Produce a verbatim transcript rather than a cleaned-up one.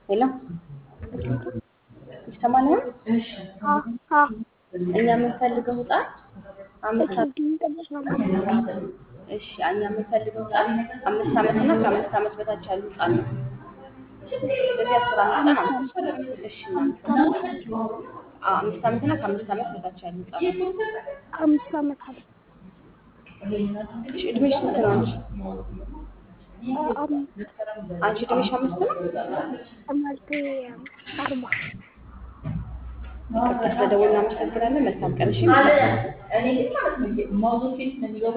ሄሎ ሄሎ ይሰማልሃል? አ አ እኛ የምንፈልገው ህፃን አምስት ዓመት በትንሽ ይሰማል። እሺ እኛ የምንፈልገው ህፃን አምስት ዓመት እና ከአምስት ዓመት በታች ያሉ ህፃን ነው። እሺ ስለዚህ አስር ዓመት ህፃን አምስት ዓመት አንወስድም። እሺ አምስት እናንተ ዓመት አዎ አምስት ዓመት እና ከአምስት ዓመት በታች ያሉ ህፃናት። አምስት ዓመት አለ እሺ እድሜሽ ስንት ነው አንቺ? አ አም አንቺ እድሜሽ አምስት ነው? ተማርቴ አርባ ይቅርታ ስለደወልን እናመሰግናለን። መልካም ቀን። እሺ